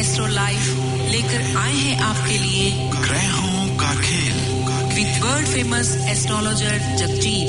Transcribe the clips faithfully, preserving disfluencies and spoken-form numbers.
Astro life लेकर आए हैं आपके लिए ग्रहों का खेल with world famous astrologer Jagjit.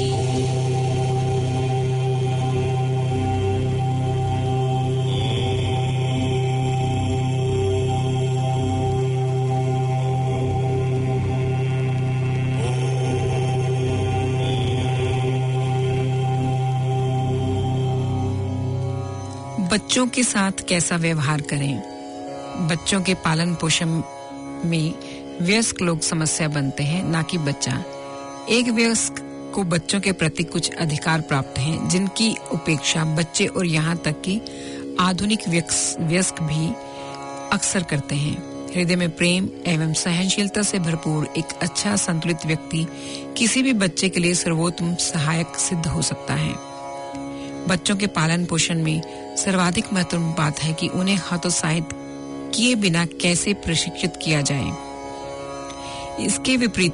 बच्चों के साथ कैसा व्यवहार करें? बच्चों के पालन पोषण में वयस्क लोग समस्या बनते हैं, ना कि बच्चा। एक वयस्क को बच्चों के प्रति कुछ अधिकार प्राप्त हैं, जिनकी उपेक्षा बच्चे और यहाँ तक कि आधुनिक वयस्क भी अक्सर करते हैं। हृदय में प्रेम एवं सहनशीलता से भरपूर एक अच्छा संतुलित व्यक्ति किसी भी बच्चे के लिए सर्वोत्तम सहायक सिद्ध हो सकता है। बच्चों के पालन पोषण में सर्वाधिक महत्वपूर्ण बात है कि उन्हें हतोत्साहित किए बिना कैसे प्रशिक्षित किया जाए। इसके विपरीत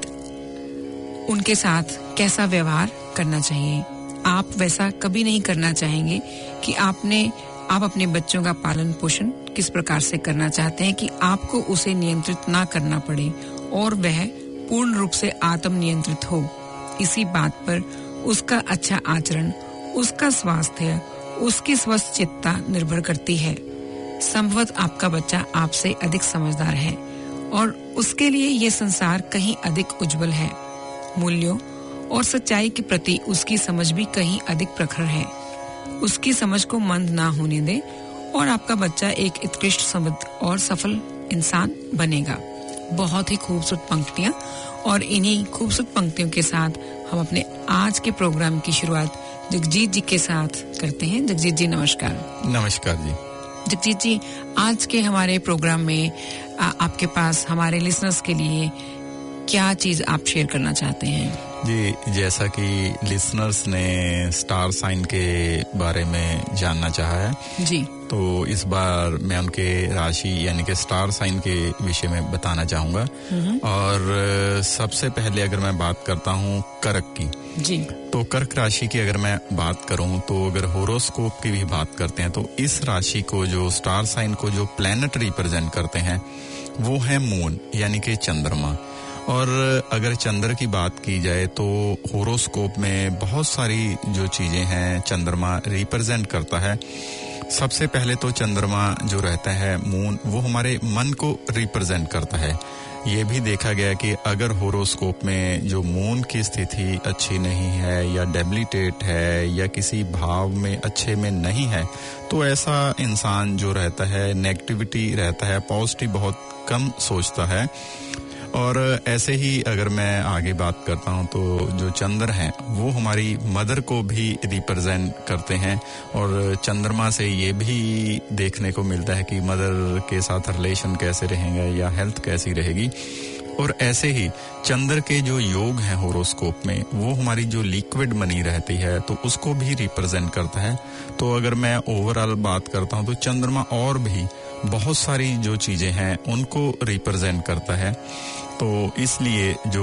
उनके साथ कैसा व्यवहार करना चाहिए। आप वैसा कभी नहीं करना चाहेंगे कि आपने आप अपने बच्चों का पालन पोषण किस प्रकार से करना चाहते हैं कि आपको उसे नियंत्रित ना करना पड़े और वह पूर्ण रूप से आत्म नियंत्रित हो। इसी बात पर उसका अच्छा आचरण, उसका स्वास्थ्य, उसकी स्वस्थ चित्ता निर्भर करती है। संभवतः आपका बच्चा आपसे अधिक समझदार है और उसके लिए यह संसार कहीं अधिक उज्जवल है। मूल्यों और सच्चाई के प्रति उसकी समझ भी कहीं अधिक प्रखर है। उसकी समझ को मंद ना होने दे और आपका बच्चा एक उत्कृष्ट समृद्ध और सफल इंसान बनेगा। बहुत ही खूबसूरत पंक्तियां, और इन्हीं खूबसूरत पंक्तियों के साथ हम अपने आज के प्रोग्राम की शुरुआत जगजीत जी के साथ करते हैं। जगजीत जी नमस्कार। नमस्कार जी। जगजीत जी, आज के हमारे प्रोग्राम में आ, आपके पास हमारे लिसनर्स के लिए क्या चीज आप शेयर करना चाहते हैं? जी, जैसा कि लिसनर्स ने स्टार साइन के बारे में जानना चाहा है जी, तो इस बार मैं उनके राशि यानी कि स्टार साइन के विषय में बताना चाहूंगा। और सबसे पहले अगर मैं बात करता हूँ कर्क की जी, तो कर्क राशि की अगर मैं बात करूं तो अगर होरोस्कोप की भी बात करते हैं तो इस राशि को जो स्टार साइन को जो प्लैनेट रिप्रेजेंट करते हैं वो है मून यानी कि चंद्रमा। और अगर चंद्र की बात की जाए तो होरोस्कोप में बहुत सारी जो चीजें हैं चंद्रमा रिप्रेजेंट करता है। सबसे पहले तो चंद्रमा जो रहता है मून, वो हमारे मन को रिप्रेजेंट करता है। ये भी देखा गया कि अगर होरोस्कोप में जो मून की स्थिति अच्छी नहीं है या डेबिलिटेट है या किसी भाव में अच्छे में नहीं है तो ऐसा इंसान जो रहता है नेगेटिविटी रहता है, पॉजिटिव बहुत कम सोचता है। और ऐसे ही अगर मैं आगे बात करता हूं तो जो चंद्र हैं वो हमारी मदर को भी रिप्रेजेंट करते हैं। और चंद्रमा से ये भी देखने को मिलता है कि मदर के साथ रिलेशन कैसे रहेंगे या हेल्थ कैसी रहेगी। और ऐसे ही चंद्र के जो योग हैं होरोस्कोप में वो हमारी जो लिक्विड मनी रहती है तो उसको भी रिप्रेजेंट करता है। तो अगर मैं ओवरऑल बात करता हूं तो चंद्रमा और भी बहुत सारी जो चीजें हैं उनको रिप्रेजेंट करता है। तो इसलिए जो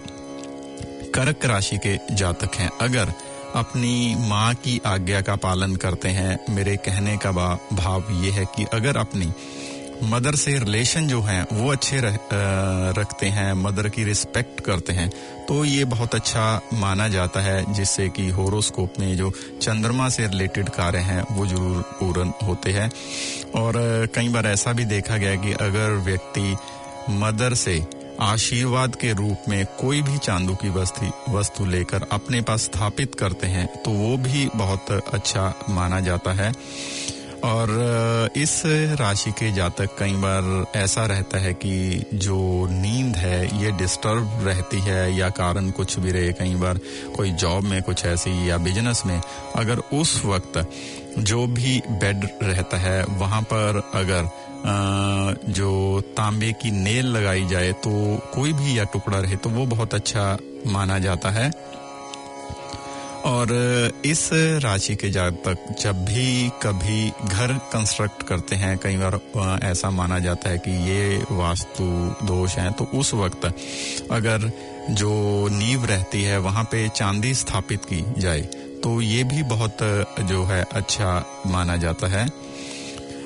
कर्क राशि के जातक हैं अगर अपनी माँ की आज्ञा का पालन करते हैं, मेरे कहने का भाव ये है कि अगर अपनी मदर से रिलेशन जो हैं वो अच्छे रह, रखते हैं, मदर की रिस्पेक्ट करते हैं तो ये बहुत अच्छा माना जाता है, जिससे कि होरोस्कोप में जो चंद्रमा से रिलेटेड कार्य हैं वो जरूर पूर्ण होते हैं। और कई बार ऐसा भी देखा गया कि अगर व्यक्ति मदर से आशीर्वाद के रूप में कोई भी चांदी की वस्तु वस्तु लेकर अपने पास स्थापित करते हैं तो वो भी बहुत अच्छा माना जाता है। और इस राशि के जातक कई बार ऐसा रहता है कि जो नींद है ये डिस्टर्ब रहती है या कारण कुछ भी रहे, कई बार कोई जॉब में कुछ ऐसी या बिजनेस में अगर उस वक्त जो भी बेड रहता है वहां पर अगर जो तांबे की नेल लगाई जाए तो कोई भी या टुकड़ा रहे तो वो बहुत अच्छा माना जाता है। और इस राशि के जातक जब भी कभी घर कंस्ट्रक्ट करते हैं कई बार ऐसा माना जाता है कि ये वास्तु दोष है, तो उस वक्त अगर जो नींव रहती है वहां पे चांदी स्थापित की जाए तो ये भी बहुत जो है अच्छा माना जाता है।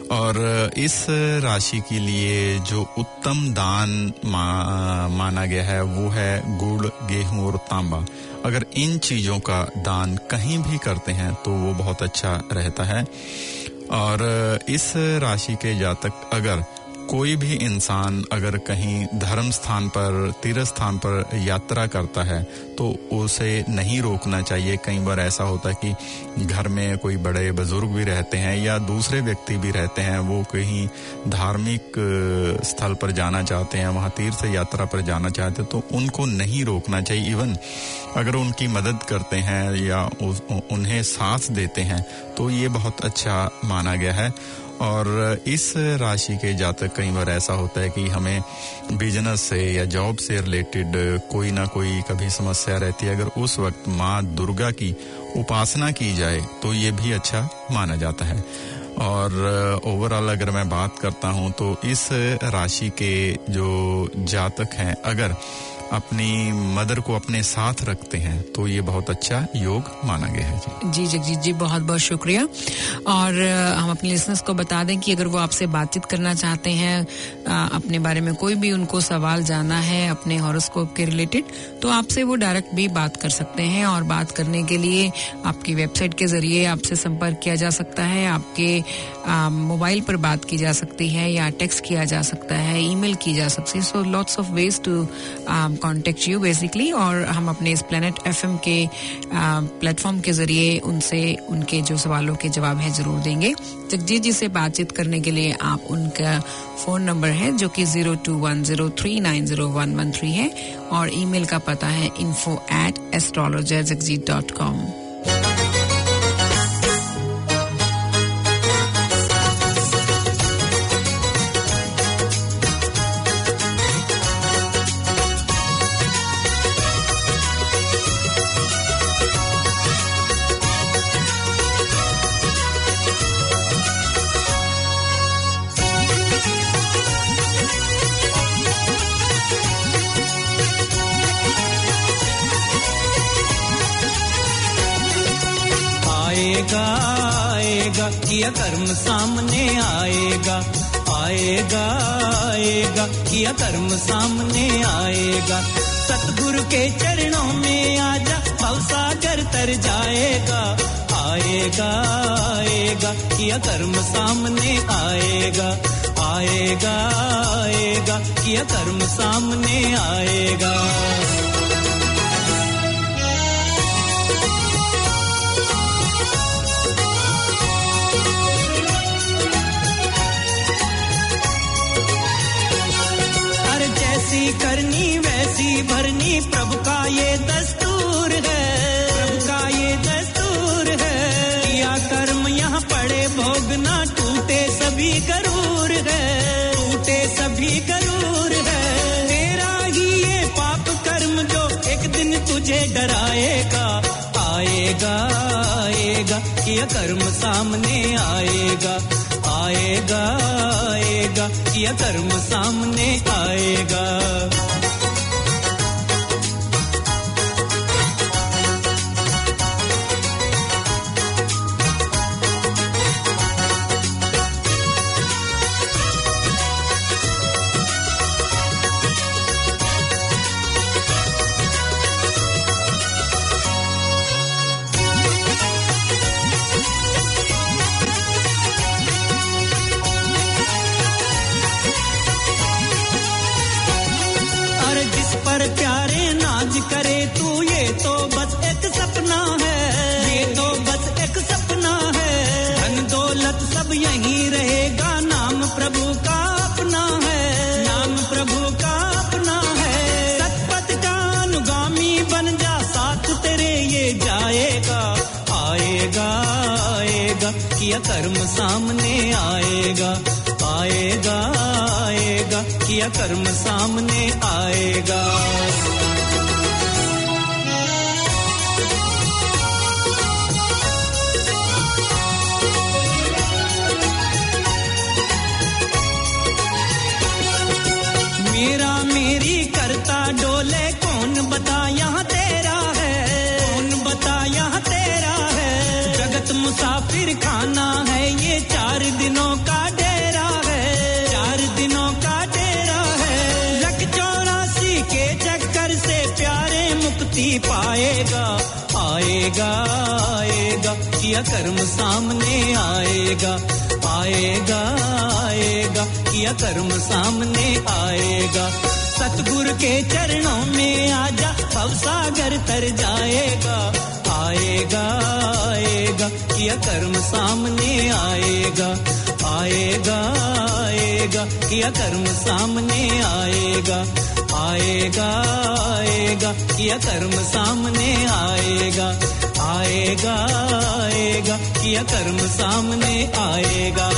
और इस राशि के लिए जो उत्तम दान मा, माना गया है वो है गुड़, गेहूं और तांबा। अगर इन चीजों का दान कहीं भी करते हैं तो वो बहुत अच्छा रहता है। और इस राशि के जातक अगर कोई भी इंसान अगर कहीं धर्म स्थान पर, तीर्थ स्थान पर यात्रा करता है तो उसे नहीं रोकना चाहिए। कई बार ऐसा होता है कि घर में कोई बड़े बुजुर्ग भी रहते हैं या दूसरे व्यक्ति भी रहते हैं, वो कहीं धार्मिक स्थल पर जाना चाहते हैं, वहां तीर्थ यात्रा पर जाना चाहते हैं, तो उनको नहीं रोकना चाहिए। इवन अगर उनकी मदद करते हैं या उस, उन्हें साथ देते हैं तो ये बहुत अच्छा माना गया है। और इस राशि के जातक कई बार ऐसा होता है कि हमें बिजनेस से या जॉब से रिलेटेड कोई ना कोई कभी समस्या रहती है। अगर उस वक्त माँ दुर्गा की उपासना की जाए तो ये भी अच्छा माना जाता है। और ओवरऑल अगर मैं बात करता हूँ तो इस राशि के जो जातक हैं अगर अपनी मदर को अपने साथ रखते हैं तो ये बहुत अच्छा योग माना गया है। जी जी जगजीत जी, बहुत बहुत शुक्रिया। और हम अपने लिसनर्स को बता दें कि अगर वो आपसे बातचीत करना चाहते हैं, अपने बारे में कोई भी उनको सवाल जानना है अपने हॉरोस्कोप के रिलेटेड, तो आपसे वो डायरेक्ट भी बात कर सकते हैं। और बात करने के लिए आपकी वेबसाइट के जरिए आपसे संपर्क किया जा सकता है, आपके मोबाइल पर बात की जा सकती है या टेक्स्ट किया जा सकता है, ईमेल की जा सकती है। So lots of ways to contact you basically. और हम अपने इस प्लेनेट एफएम के प्लेटफॉर्म के जरिए उनसे उनके जो सवालों के जवाब है जरूर देंगे। जगजीत जी से बातचीत करने के लिए आप उनका फोन नंबर है जो कि zero two one zero three nine zero one one three है और ईमेल का पता है info at astrologer Jagjit dot com. आएगा किया कर्म सामने आएगा, आएगा आएगा किया कर्म सामने आएगा। सतगुरु के चरणों में आजा भवसागर तर जाएगा, आएगा आएगा किया कर्म सामने आएगा, आएगा आएगा किया कर्म सामने आएगा। करनी वैसी भरनी प्रभु का ये दस्तूर है, प्रभु का ये दस्तूर है। किया कर्म यहाँ पड़े भोगना, टूटे सभी गरूर है, टूटे सभी गरूर है। तेरा ही ये पाप कर्म जो एक दिन तुझे डराएगा, आएगा आएगा किया कर्म सामने आएगा, आएगा आएगा किया कर्म सामने आएगा। करे तू ये तो बस एक सपना है, ये तो बस एक सपना है। धन दौलत सब यहीं रहेगा, नाम प्रभु का अपना है, नाम प्रभु का अपना है। सतपथ का अनुगामी बन जा, साथ तेरे ये जाएगा, आएगा आएगा किया कर्म सामने आएगा, आएगा आएगा किया कर्म सामने आएगा। मेरा मेरी करता डोले, कौन बता यहाँ तेरा है, कौन बता यहाँ तेरा है। जगत मुसाफिर खाना है, ये चार दिनों का भी पाएगा, आएगा आएगा, किया कर्म सामने आएगा, आएगा आएगा, किया कर्म सामने आएगा। सतगुरु के चरणों में आजा, भवसागर तर जाएगा, आएगा आएगा, किया कर्म सामने आएगा, आएगा आएगा, किया कर्म सामने आएगा, आएगा आएगा, किया कर्म सामने आएगा, आएगा आएगा, किया कर्म सामने आएगा।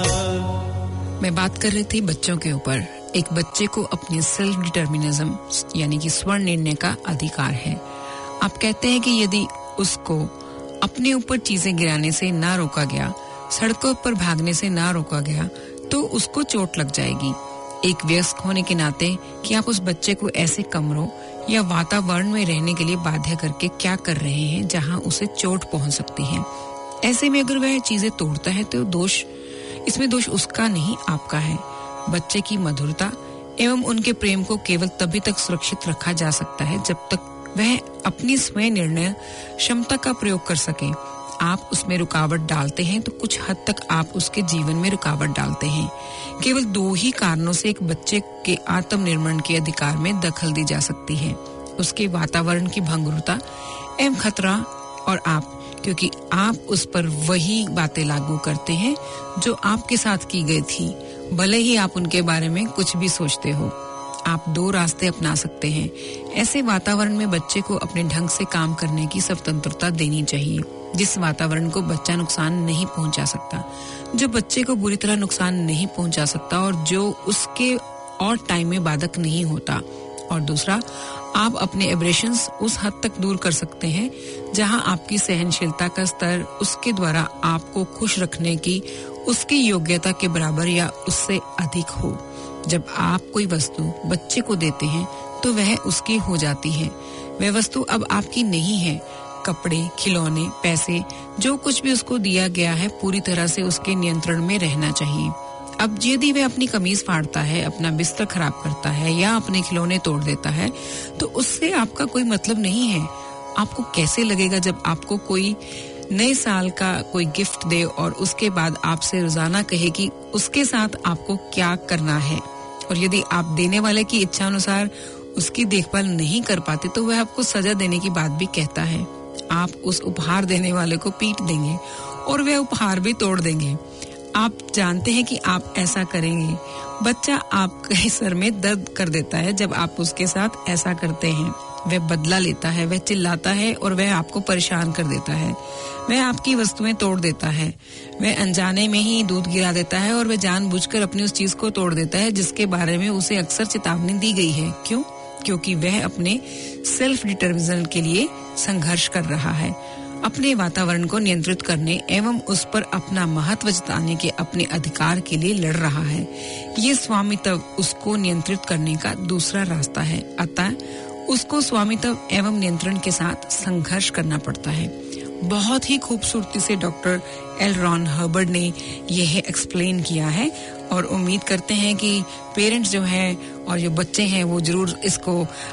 मैं बात कर रही थी बच्चों के ऊपर। एक बच्चे को अपने सेल्फ डिटर्मिनिज्म यानी कि स्वर्ण निर्णय का अधिकार है। आप कहते हैं कि यदि उसको अपने ऊपर चीजें गिराने से ना रोका गया, सड़कों पर भागने से ना रोका गया, तो उसको चोट लग जाएगी। एक वयस्क होने के नाते कि आप उस बच्चे को ऐसे कमरों या वातावरण में रहने के लिए बाध्य करके क्या कर रहे हैं जहां उसे चोट पहुंच सकती है। ऐसे में अगर वह चीजें तोड़ता है तो दोष इसमें दोष उसका नहीं, आपका है। बच्चे की मधुरता एवं उनके प्रेम को केवल तभी तक सुरक्षित रखा जा सकता है जब तक वह अपनी स्वयं निर्णय क्षमता का प्रयोग कर सके। आप उसमें रुकावट डालते हैं तो कुछ हद तक आप उसके जीवन में रुकावट डालते हैं। केवल दो ही कारणों से एक बच्चे के आत्मनिर्माण के अधिकार में दखल दी जा सकती है, उसके वातावरण की भंगुरता एवं खतरा और आप, क्योंकि आप उस पर वही बातें लागू करते हैं जो आपके साथ की गई थी, भले ही आप उनके बारे में कुछ भी सोचते हो। आप दो रास्ते अपना सकते हैं। ऐसे वातावरण में बच्चे को अपने ढंग से काम करने की स्वतंत्रता देनी चाहिए, जिस वातावरण को बच्चा नुकसान नहीं पहुंचा सकता, जो बच्चे को बुरी तरह नुकसान नहीं पहुंचा सकता और जो उसके और टाइम में बाधक नहीं होता। और दूसरा, आप अपने एब्रेशंस उस हद तक दूर कर सकते हैं जहां आपकी सहनशीलता का स्तर उसके द्वारा आपको खुश रखने की उसकी योग्यता के बराबर या उससे अधिक हो। जब आप कोई वस्तु बच्चे को देते हैं तो वह उसकी हो जाती है। वह वस्तु अब आपकी नहीं है। कपड़े, खिलौने, पैसे, जो कुछ भी उसको दिया गया है पूरी तरह से उसके नियंत्रण में रहना चाहिए। अब यदि वह अपनी कमीज फाड़ता है, अपना बिस्तर खराब करता है या अपने खिलौने तोड़ देता है तो उससे आपका कोई मतलब नहीं है। आपको कैसे लगेगा जब आपको कोई नए साल का कोई गिफ्ट दे और उसके बाद आपसे रोजाना कहे कि उसके साथ आपको क्या करना है, और यदि आप देने वाले की इच्छा अनुसार उसकी देखभाल नहीं कर पाते तो वह आपको सजा देने की बात भी कहता है। आप उस उपहार देने वाले को पीट देंगे और वह उपहार भी तोड़ देंगे। आप जानते हैं कि आप ऐसा करेंगे। बच्चा आपके सर में दर्द कर देता है जब आप उसके साथ ऐसा करते हैं। वह बदला लेता है, वह चिल्लाता है और वह आपको परेशान कर देता है। वह आपकी वस्तुएं तोड़ देता है, वह अनजाने में ही दूध गिरा देता है और वह जानबूझकर अपनी उस चीज को तोड़ देता है जिसके बारे में उसे अक्सर चेतावनी दी गई है। क्यों? क्योंकि वह अपने सेल्फ डिटर्मिनेशन के लिए संघर्ष कर रहा है, अपने वातावरण को नियंत्रित करने एवं उस पर अपना महत्व जताने के अपने अधिकार के लिए लड़ रहा है। ये स्वामित्व उसको नियंत्रित करने का दूसरा रास्ता है, अतः उसको स्वामित्व एवं नियंत्रण के साथ संघर्ष करना पड़ता है। बहुत ही खूबसूरती से डॉक्टर एल रॉन हर्बर्ट ने यह एक्सप्लेन किया है और उम्मीद करते हैं कि पेरेंट्स जो हैं और जो बच्चे हैं वो जरूर इसको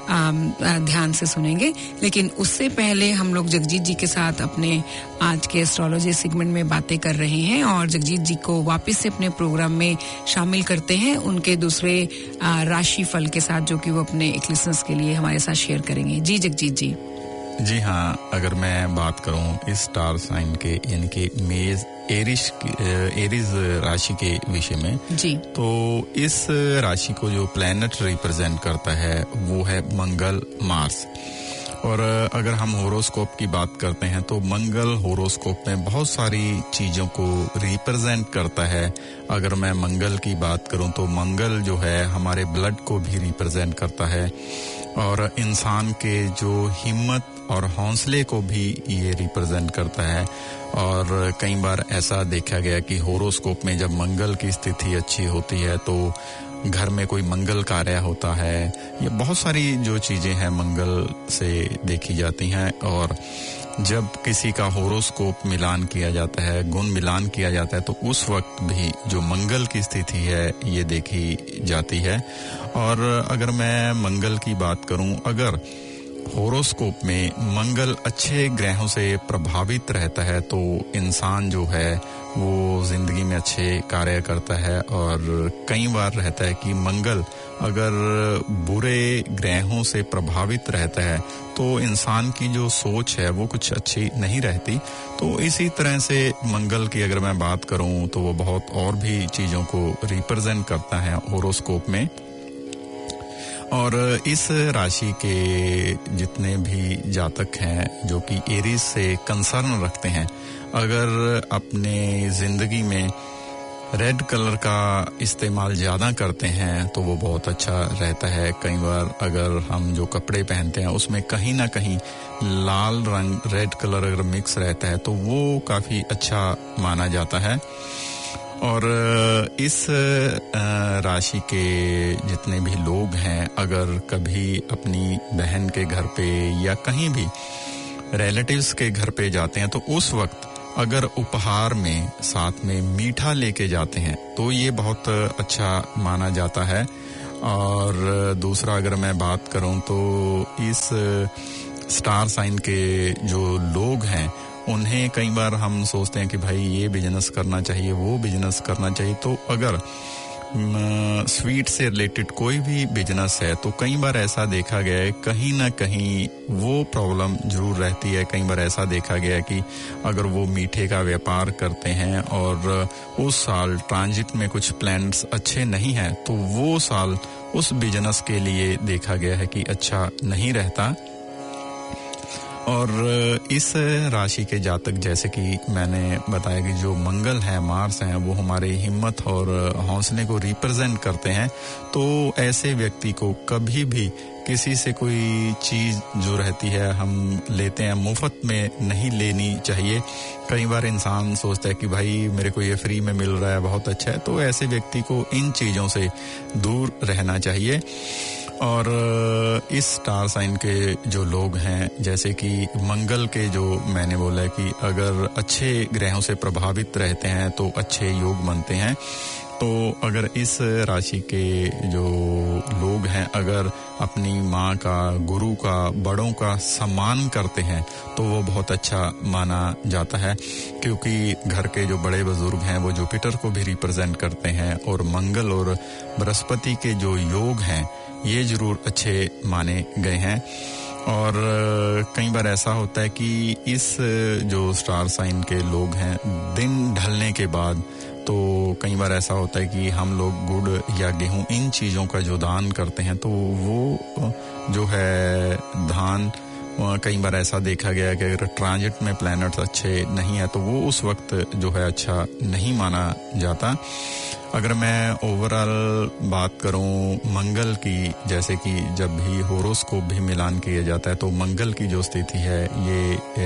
ध्यान से सुनेंगे। लेकिन उससे पहले हम लोग जगजीत जी के साथ अपने आज के एस्ट्रोलॉजी सेगमेंट में बातें कर रहे हैं और जगजीत जी को वापस से अपने प्रोग्राम में शामिल करते हैं उनके दूसरे राशि फल के साथ, जो कि वो अपने एक लिसनर्स के लिए हमारे साथ शेयर करेंगे। जी जगजीत जी। जी हाँ, अगर मैं बात करूं इस स्टार साइन के यानी कि मेष एरिस एरिस राशि के विषय में जी, तो इस राशि को जो प्लैनेट रिप्रेजेंट करता है वो है मंगल, मार्स। और अगर हम होरोस्कोप की बात करते हैं तो मंगल होरोस्कोप में बहुत सारी चीजों को रिप्रेजेंट करता है। अगर मैं मंगल की बात करूं तो मंगल जो है हमारे ब्लड को भी रिप्रेजेंट करता है और इंसान के जो हिम्मत और हौसले को भी ये रिप्रेजेंट करता है। और कई बार ऐसा देखा गया कि होरोस्कोप में जब मंगल की स्थिति अच्छी होती है तो घर में कोई मंगल कार्य होता है। ये बहुत सारी जो चीजें हैं मंगल से देखी जाती हैं। और जब किसी का होरोस्कोप मिलान किया जाता है, गुण मिलान किया जाता है, तो उस वक्त भी जो मंगल की स्थिति है ये देखी जाती है। और अगर मैं मंगल की बात करूं, अगर होरोस्कोप में मंगल अच्छे ग्रहों से प्रभावित रहता है तो इंसान जो है वो जिंदगी में अच्छे कार्य करता है, और कई बार रहता है कि मंगल अगर बुरे ग्रहों से प्रभावित रहता है तो इंसान की जो सोच है वो कुछ अच्छी नहीं रहती। तो इसी तरह से मंगल की अगर मैं बात करूं तो वो बहुत और भी चीजों को रिप्रेजेंट करता है होरोस्कोप में। और इस राशि के जितने भी जातक हैं जो कि एरीज से कंसर्न रखते हैं, अगर अपने जिंदगी में रेड कलर का इस्तेमाल ज्यादा करते हैं तो वो बहुत अच्छा रहता है। कई बार अगर हम जो कपड़े पहनते हैं उसमें कहीं ना कहीं लाल रंग रेड कलर अगर मिक्स रहता है तो वो काफी अच्छा माना जाता है। और इस राशि के जितने भी लोग हैं, अगर कभी अपनी बहन के घर पे या कहीं भी रिलेटिव्स के घर पे जाते हैं तो उस वक्त अगर उपहार में साथ में मीठा लेके जाते हैं तो ये बहुत अच्छा माना जाता है। और दूसरा अगर मैं बात करूं तो इस स्टार साइन के जो लोग हैं उन्हें कई बार हम सोचते हैं कि भाई ये बिजनेस करना चाहिए, वो बिजनेस करना चाहिए। तो अगर स्वीट से रिलेटेड कोई भी बिजनेस है तो कई बार ऐसा देखा गया है कहीं ना कहीं वो प्रॉब्लम जरूर रहती है। कई बार ऐसा देखा गया है कि अगर वो मीठे का व्यापार करते हैं और उस साल ट्रांजिट में कुछ प्लान्स अच्छे नहीं हैं तो वो साल उस बिजनेस के लिए देखा गया है कि अच्छा नहीं रहता। और इस राशि के जातक, जैसे कि मैंने बताया कि जो मंगल है, मार्स हैं, वो हमारे हिम्मत और हौसले को रिप्रेजेंट करते हैं। तो ऐसे व्यक्ति को कभी भी किसी से कोई चीज जो रहती है हम लेते हैं मुफ्त में नहीं लेनी चाहिए। कई बार इंसान सोचता है कि भाई मेरे को ये फ्री में मिल रहा है, बहुत अच्छा है। तो ऐसे व्यक्ति को इन चीजों से दूर रहना चाहिए। और इस स्टार साइन के जो लोग हैं, जैसे कि मंगल के जो मैंने बोला है कि अगर अच्छे ग्रहों से प्रभावित रहते हैं तो अच्छे योग बनते हैं। तो अगर इस राशि के जो लोग हैं अगर अपनी माँ का, गुरु का, बड़ों का सम्मान करते हैं तो वो बहुत अच्छा माना जाता है, क्योंकि घर के जो बड़े बुजुर्ग हैं वो जुपिटर को भी रिप्रेजेंट करते हैं। और मंगल और बृहस्पति के जो योग हैं ये जरूर अच्छे माने गए हैं। और कई बार ऐसा होता है कि इस जो स्टार साइन के लोग हैं दिन ढलने के बाद तो कई बार ऐसा होता है कि हम लोग गुड़ या गेहूं इन चीजों का जो दान करते हैं तो वो जो है धान, कई बार ऐसा देखा गया है कि अगर ट्रांजिट में प्लैनेट्स अच्छे नहीं है तो वो उस वक्त जो है अच्छा नहीं माना जाता। अगर मैं ओवरऑल बात करूं मंगल की, जैसे कि जब भी होरोस्कोप भी मिलान किया जाता है तो मंगल की जो स्थिति है ये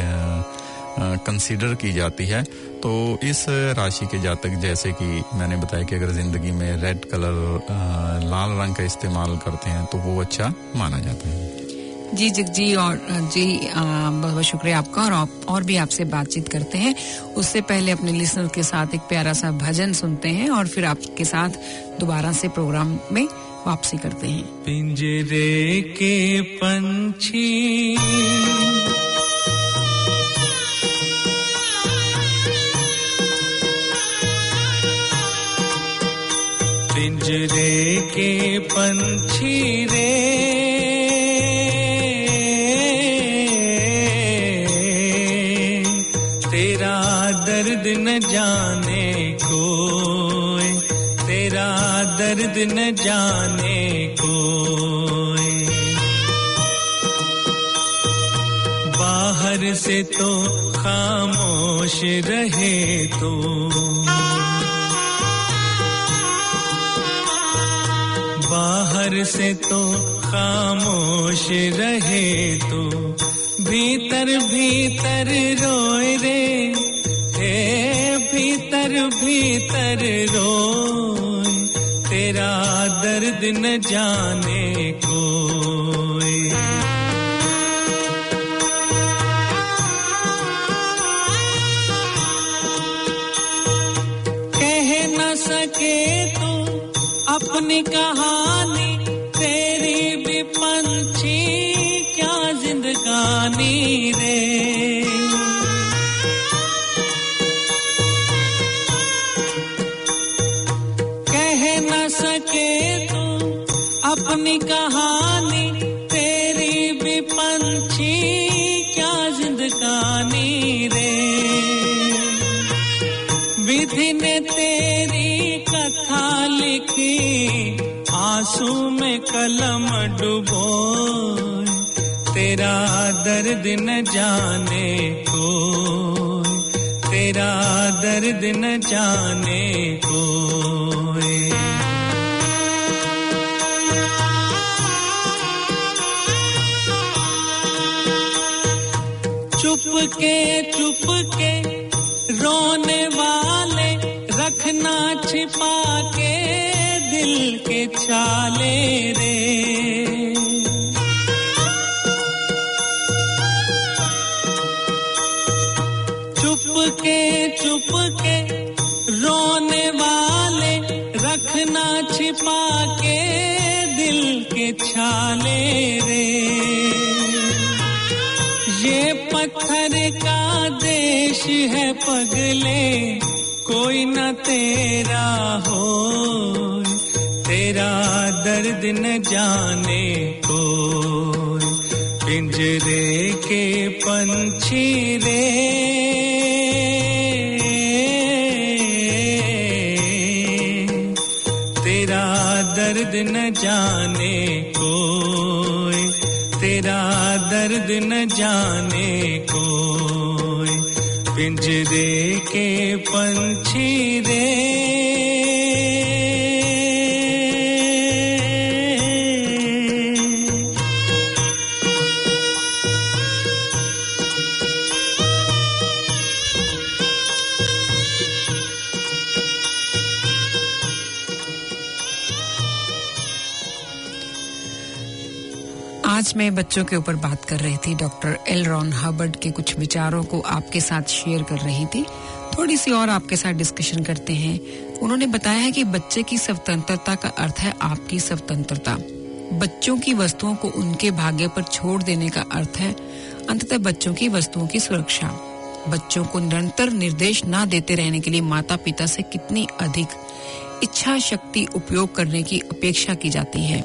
कंसीडर की जाती है। तो इस राशि के जातक, जैसे कि मैंने बताया कि अगर जिंदगी में रेड कलर आ, लाल रंग का इस्तेमाल करते हैं तो वो अच्छा माना जाता है। जी जगजी और जी बहुत बहुत शुक्रिया आपका। और आप और भी आपसे बातचीत करते हैं, उससे पहले अपने लिसनर के साथ एक प्यारा सा भजन सुनते हैं और फिर आपके साथ दोबारा से प्रोग्राम में वापसी करते हैं। पिंजरे के पंछी पिंजरे के पंछी रे तेरा दर्द न जाने कोई, तेरा दर्द न जाने कोई। बाहर से तो खामोश रहे तो बाहर से तो खामोश रहे तो भीतर भीतर रोए रे, हे भीतर भीतर रोए, तेरा दर्द न जाने कोई। कह न सके तो अपनी कहानी, तेरी भी पंछी क्या जिंदगी अपनी कहानी तेरी भी पंछी क्या जिंदगानी रे विधि ने तेरी कथा लिखी आंसू में कलम डुबोए तेरा दर्द न जाने कोई तेरा दर्द न जाने कोई चुप के चुप के रोने वाले रखना छिपा के दिल के छाले रे चुप के चुप के रोने वाले रखना छिपा के दिल के छाले रे ये पत्थर का देश है पगले कोई न तेरा हो तेरा दर्द न जाने कोई पिंजरे के पंछी रे तेरा दर्द न जाने कोई तेरा दर्द न जाने कोई पिंजरे के पंछी रे आज मैं बच्चों के ऊपर बात कर रही थी डॉक्टर एल रॉन हर्बर्ट के कुछ विचारों को आपके साथ शेयर कर रही थी थोड़ी सी और आपके साथ डिस्कशन करते हैं उन्होंने बताया है कि बच्चे की स्वतंत्रता का अर्थ है आपकी स्वतंत्रता बच्चों की वस्तुओं को उनके भाग्य पर छोड़ देने का अर्थ है अंततः बच्चों की वस्तुओं की सुरक्षा बच्चों को निरंतर निर्देश ना देते रहने के लिए माता पिता से कितनी अधिक इच्छा शक्ति उपयोग करने की अपेक्षा की जाती है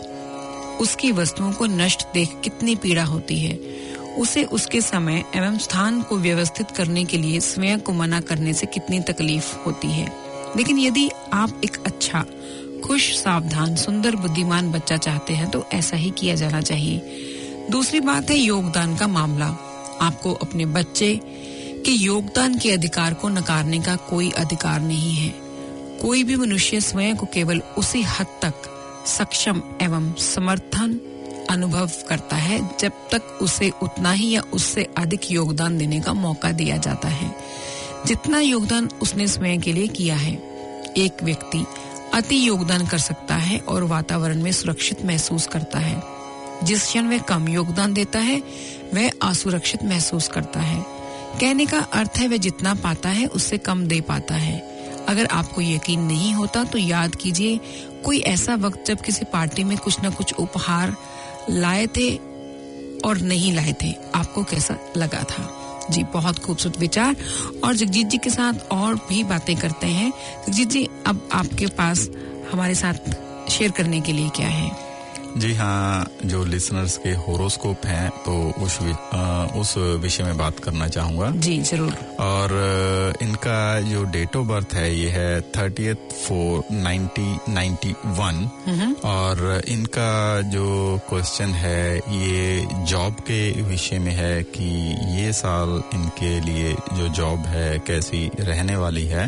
उसकी वस्तुओं को नष्ट देख कितनी पीड़ा होती है उसे उसके समय एवं स्थान को व्यवस्थित करने के लिए स्वयं को मना करने से कितनी तकलीफ होती है लेकिन यदि आप एक अच्छा खुश सावधान सुंदर बुद्धिमान बच्चा चाहते हैं तो ऐसा ही किया जाना चाहिए दूसरी बात है योगदान का मामला आपको अपने बच्चे के योगदान के अधिकार को नकारने का कोई अधिकार नहीं है कोई भी मनुष्य स्वयं को केवल उसी हद तक सक्षम एवं समर्थन अनुभव करता है जब तक उसे उतना ही या उससे अधिक योगदान देने का मौका दिया जाता है जितना योगदान उसने स्वयं के लिए किया है एक व्यक्ति अति योगदान कर सकता है और वातावरण में सुरक्षित महसूस करता है जिस क्षण वह कम योगदान देता है वह असुरक्षित महसूस करता है कहने का अर्थ है वह जितना पाता है उससे कम दे पाता है अगर आपको यकीन नहीं होता तो याद कीजिए कोई ऐसा वक्त जब किसी पार्टी में कुछ न कुछ उपहार लाए थे और नहीं लाए थे आपको कैसा लगा था जी बहुत खूबसूरत विचार और जगजीत जी के साथ और भी बातें करते हैं जगजीत जी अब आपके पास हमारे साथ शेयर करने के लिए क्या है जी हाँ जो लिसनर्स के होरोस्कोप हैं तो उस आ, उस विषय में बात करना चाहूँगा जी जरूर और इनका जो डेट ऑफ बर्थ है ये है thirtieth four nineteen ninety one और इनका जो क्वेश्चन है ये जॉब के विषय में है कि ये साल इनके लिए जो जॉब है कैसी रहने वाली है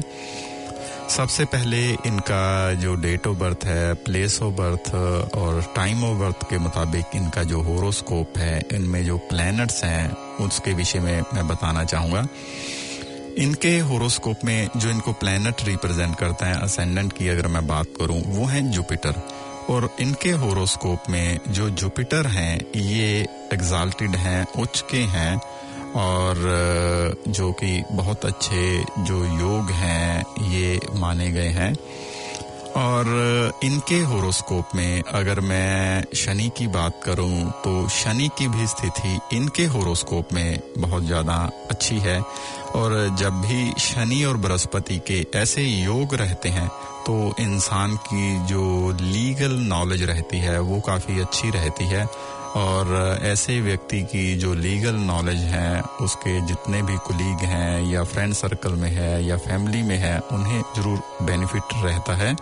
सबसे पहले इनका जो डेट ऑफ बर्थ है प्लेस ऑफ बर्थ और टाइम ऑफ बर्थ के मुताबिक इनका जो होरोस्कोप है इनमें जो प्लैनेट्स हैं उसके विषय में मैं बताना चाहूँगा इनके होरोस्कोप में जो इनको प्लैनेट रिप्रेजेंट करता है असेंडेंट की अगर मैं बात करूँ वो है जुपिटर और इनके होरोस्कोप में जो जुपिटर हैं ये एग्जाल्टेड हैं उच्च के हैं और जो कि बहुत अच्छे जो योग हैं ये माने गए हैं और इनके होरोस्कोप में अगर मैं शनि की बात करूं तो शनि की भी स्थिति इनके होरोस्कोप में बहुत ज़्यादा अच्छी है। और जब भी शनि और बृहस्पति के ऐसे योग रहते हैं तो इंसान की जो लीगल नॉलेज रहती है वो काफ़ी अच्छी रहती है। और ऐसे व्यक्ति की जो लीगल नॉलेज है उसके जितने भी कुलीग हैं या फ्रेंड सर्कल में है या फैमिली में है उन्हें ज़रूर बेनिफिट रहता है।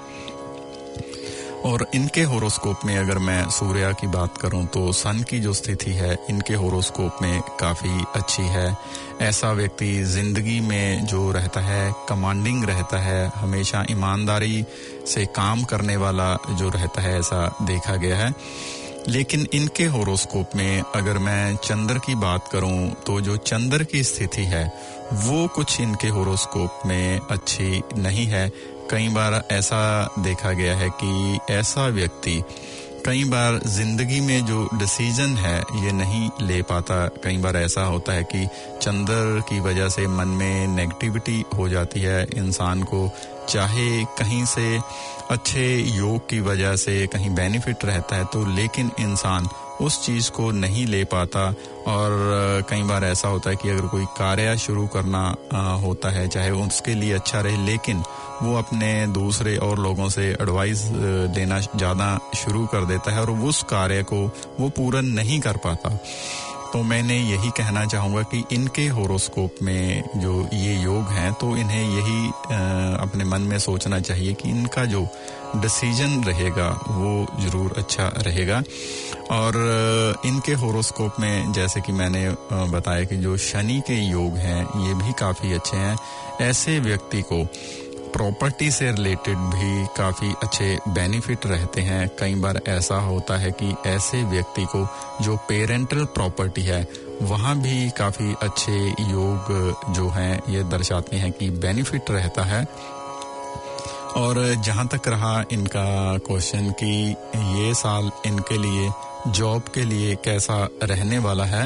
और इनके होरोस्कोप में अगर मैं सूर्य की बात करूं तो सन की जो स्थिति है इनके होरोस्कोप में काफ़ी अच्छी है। ऐसा व्यक्ति ज़िंदगी में जो रहता है कमांडिंग रहता है, हमेशा ईमानदारी से काम करने वाला जो रहता है ऐसा देखा गया है। लेकिन इनके होरोस्कोप में अगर मैं चंद्र की बात करूं तो जो चंद्र की स्थिति है वो कुछ इनके होरोस्कोप में अच्छी नहीं है। कई बार ऐसा देखा गया है कि ऐसा व्यक्ति कई बार जिंदगी में जो डिसीजन है ये नहीं ले पाता। कई बार ऐसा होता है कि चंद्र की वजह से मन में नेगेटिविटी हो जाती है इंसान को, चाहे कहीं से अच्छे योग की वजह से कहीं बेनिफिट रहता है तो लेकिन इंसान उस चीज़ को नहीं ले पाता। और कई बार ऐसा होता है कि अगर कोई कार्य शुरू करना होता है चाहे उसके लिए अच्छा रहे लेकिन वो अपने दूसरे और लोगों से एडवाइस देना ज़्यादा शुरू कर देता है और उस कार्य को वो पूरा नहीं कर पाता। तो मैंने यही कहना चाहूँगा कि इनके होरोस्कोप में जो ये योग हैं तो इन्हें यही अपने मन में सोचना चाहिए कि इनका जो डिसीजन रहेगा वो ज़रूर अच्छा रहेगा। और इनके होरोस्कोप में जैसे कि मैंने बताया कि जो शनि के योग हैं ये भी काफ़ी अच्छे हैं। ऐसे व्यक्ति को प्रॉपर्टी से रिलेटेड भी काफ़ी अच्छे बेनिफिट रहते हैं। कई बार ऐसा होता है कि ऐसे व्यक्ति को जो पेरेंटल प्रॉपर्टी है वहाँ भी काफ़ी अच्छे योग जो हैं ये दर्शाते हैं कि बेनिफिट रहता है। और जहाँ तक रहा इनका क्वेश्चन कि ये साल इनके लिए जॉब के लिए कैसा रहने वाला है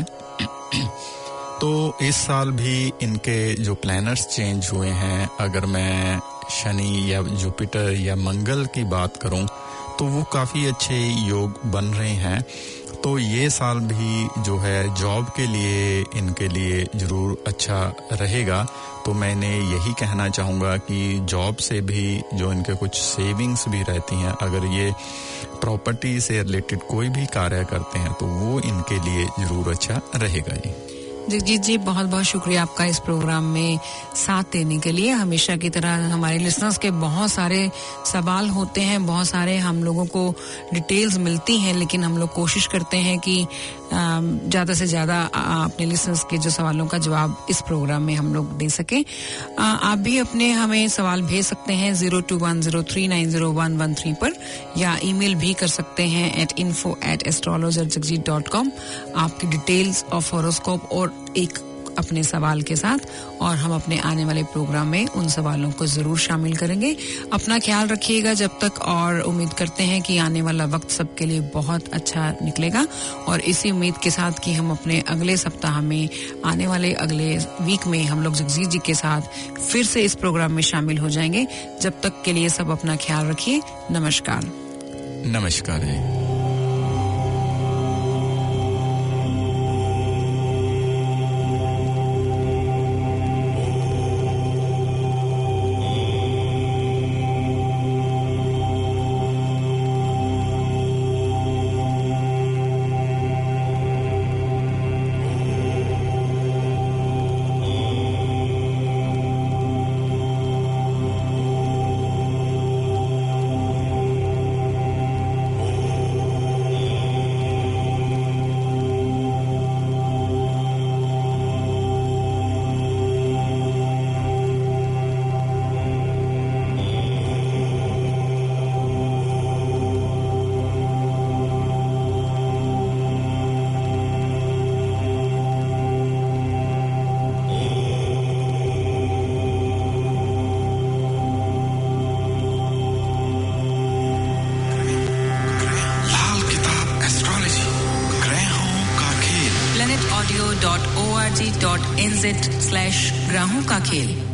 तो इस साल भी इनके जो प्लैनेट्स चेंज हुए हैं, अगर मैं शनि या जुपिटर या मंगल की बात करूं तो वो काफ़ी अच्छे योग बन रहे हैं। तो ये साल भी जो है जॉब के लिए इनके लिए ज़रूर अच्छा रहेगा। तो मैंने यही कहना चाहूँगा कि जॉब से भी जो इनके कुछ सेविंग्स भी रहती हैं, अगर ये प्रॉपर्टी से रिलेटेड कोई भी कार्य करते हैं तो वो इनके लिए ज़रूर अच्छा रहेगा। जी जगजीत जी, बहुत बहुत शुक्रिया आपका इस प्रोग्राम में साथ देने के लिए। हमेशा की तरह हमारे लिसनर्स के बहुत सारे सवाल होते हैं, बहुत सारे हम लोगों को डिटेल्स मिलती हैं, लेकिन हम लोग कोशिश करते हैं कि ज़्यादा से ज़्यादा अपने लिसनर्स के जो सवालों का जवाब इस प्रोग्राम में हम लोग दे सकें। आप भी अपने हमें सवाल भेज सकते हैं zero two one zero three nine zero one one three पर, या ईमेल भी कर सकते हैं at info at astrologer Jagjit dot com. आपकी डिटेल्स ऑफ हॉरोस्कोप और एक अपने सवाल के साथ, और हम अपने आने वाले प्रोग्राम में उन सवालों को जरूर शामिल करेंगे। अपना ख्याल रखिएगा जब तक, और उम्मीद करते हैं कि आने वाला वक्त सबके लिए बहुत अच्छा निकलेगा। और इसी उम्मीद के साथ कि हम अपने अगले सप्ताह में, आने वाले अगले वीक में हम लोग जगजीत जी के साथ फिर से इस प्रोग्राम में शामिल हो जाएंगे। जब तक के लिए सब अपना ख्याल रखिए। नमस्कार। नमस्कार। planet audio dot org dot n z slash ग्राहों का खेल।